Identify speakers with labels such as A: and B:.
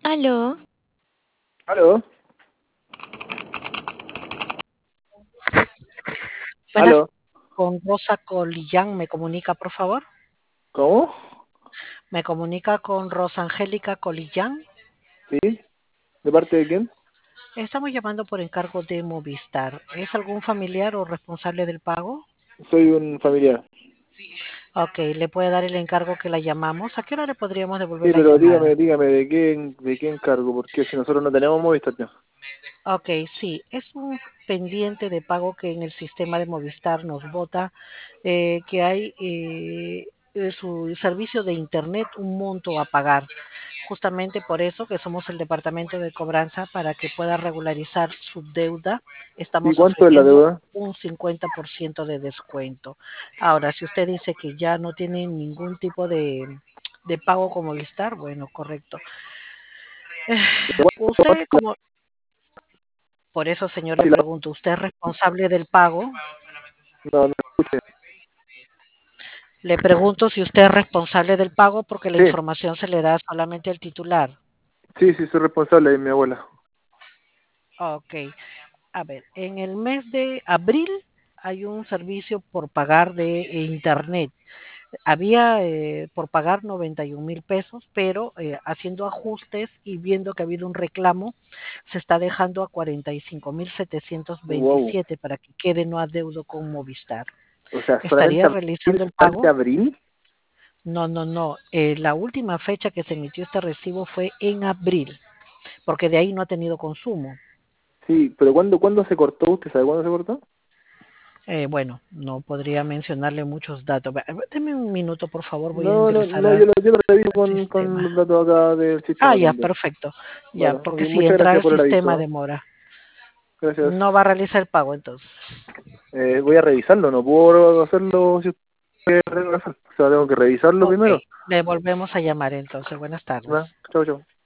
A: Aló,
B: ¿Aló?
C: Buenas,
B: ¿Aló?
C: con Rosa Colillán, ¿me comunica, por favor?
B: ¿Cómo?
C: ¿Me comunica con Rosa Angélica Colillán?
B: ¿Sí? ¿De parte de quién?
C: Estamos llamando por encargo de Movistar. ¿Es algún familiar o responsable del pago?
B: Soy un familiar.
C: Ok, ¿le puede dar el encargo que la llamamos? ¿A qué hora le podríamos devolver
B: Sí,
C: la
B: pero
C: llamada?
B: dígame, ¿de qué encargo? Porque si nosotros no tenemos Movistar ya.
C: Ok, sí, es un pendiente de pago que en el sistema de Movistar nos bota, que hay su servicio de Internet un monto a pagar. Justamente por eso que somos el departamento de cobranza para que pueda regularizar su deuda,
B: ¿Y
C: estamos
B: cuánto es la
C: ofreciendo
B: deuda?
C: un 50% de descuento. Ahora, si usted dice que ya no tiene ningún tipo de pago con Movistar, bueno, correcto. Usted, como, por eso, señor, le
B: Sí,
C: pregunto, ¿usted es responsable del pago?
B: no, no escuché.
C: Le pregunto si usted es responsable del pago porque la
B: Sí,
C: información se le da solamente al titular.
B: sí, soy responsable de mi abuela.
C: Ok. A ver, en el mes de abril hay un servicio por pagar de Internet. Había por pagar 91.000 pesos, pero haciendo ajustes y viendo que ha habido un reclamo, se está dejando a
B: Wow.
C: 45.727 para que quede no adeudo con Movistar.
B: O sea,
C: ¿Estaría realizando el
B: solamente
C: pago?
B: abril.
C: No, no, no. La última fecha que se emitió este recibo fue en abril, porque de ahí no ha tenido consumo.
B: Sí, pero ¿cuándo se cortó? ¿Usted sabe cuándo se cortó?
C: Bueno, no podría mencionarle muchos datos. Deme un minuto, por favor, voy a
B: No, no,
C: ingresar
B: no, yo lo reviso
C: al
B: con los
C: sistema.
B: datos acá del
C: Ah,
B: sistema
C: ya,
B: también.
C: perfecto. Ya,
B: Vale, ok,
C: porque si
B: muchas
C: entra
B: gracias
C: al
B: por el
C: sistema
B: aviso.
C: demora.
B: Gracias.
C: No va a realizar el pago entonces.
B: Voy a revisarlo, no puedo hacerlo si usted o sea, tengo que revisarlo
C: Ok,
B: primero.
C: le volvemos a llamar entonces. Buenas tardes.
B: ¿Va? Chau, chau.